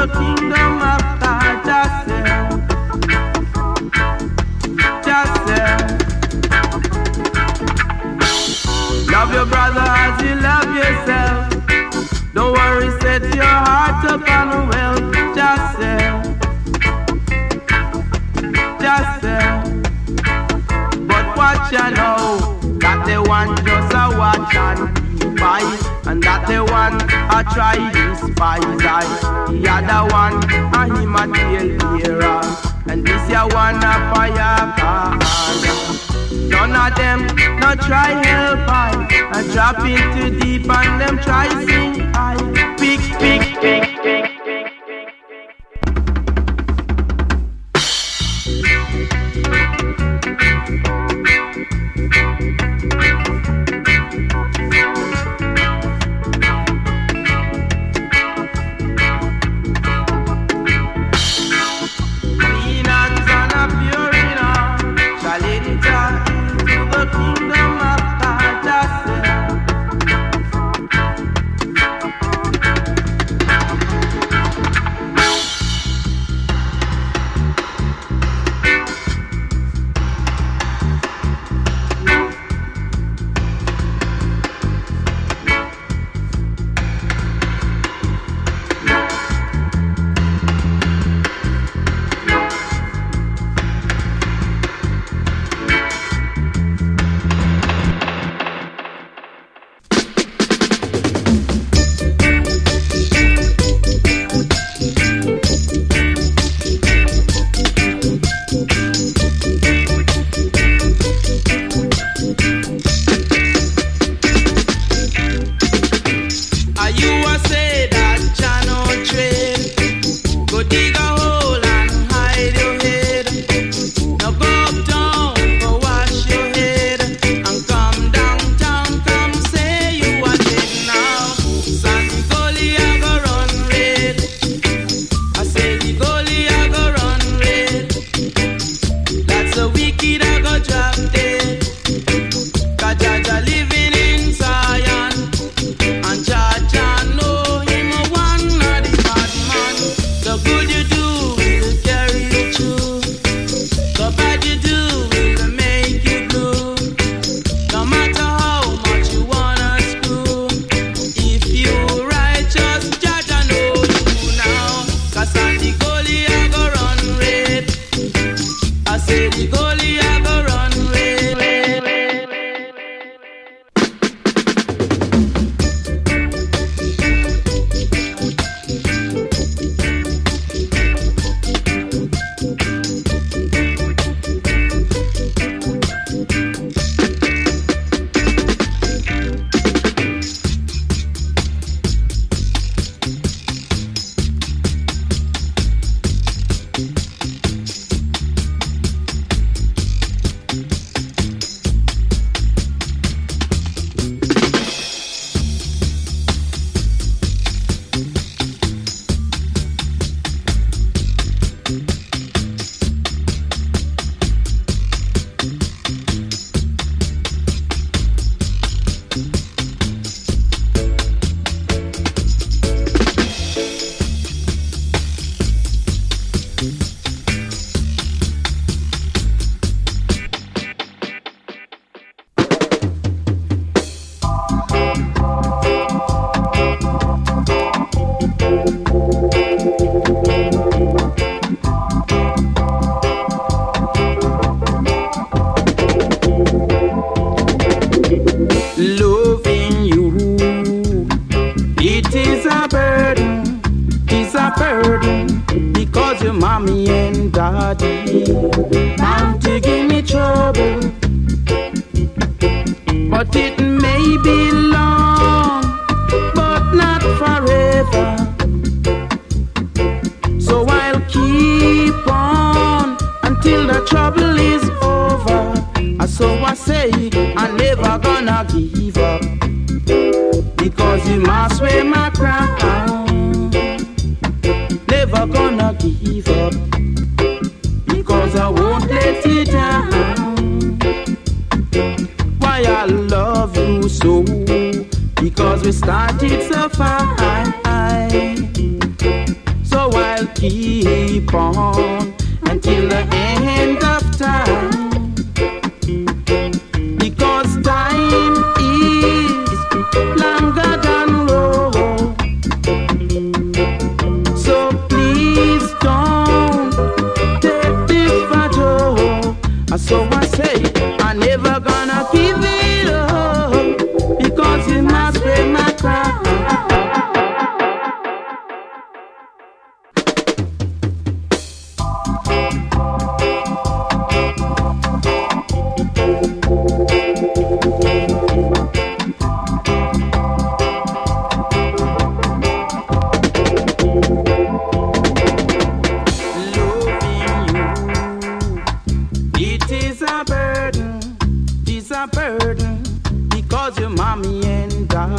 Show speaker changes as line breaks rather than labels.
the kingdom of God. Just say, love your brother as you love yourself. Don't worry, set your heart upon wealth. Just say, but watch you know that they want just a watch and keep eye, and that they want a try despise I. The other one a him a tail bearer, and this ya one a fire car. None of them no try help I, and drop into deep and them try sing I. Pick, pick, pick, pick.
Because we started so fine. So
keep on until the end of time, because time is longer than road. So please don't take this for joke. So I say I'm never gonna give it up, because it must be my crime. Because your mommy and down.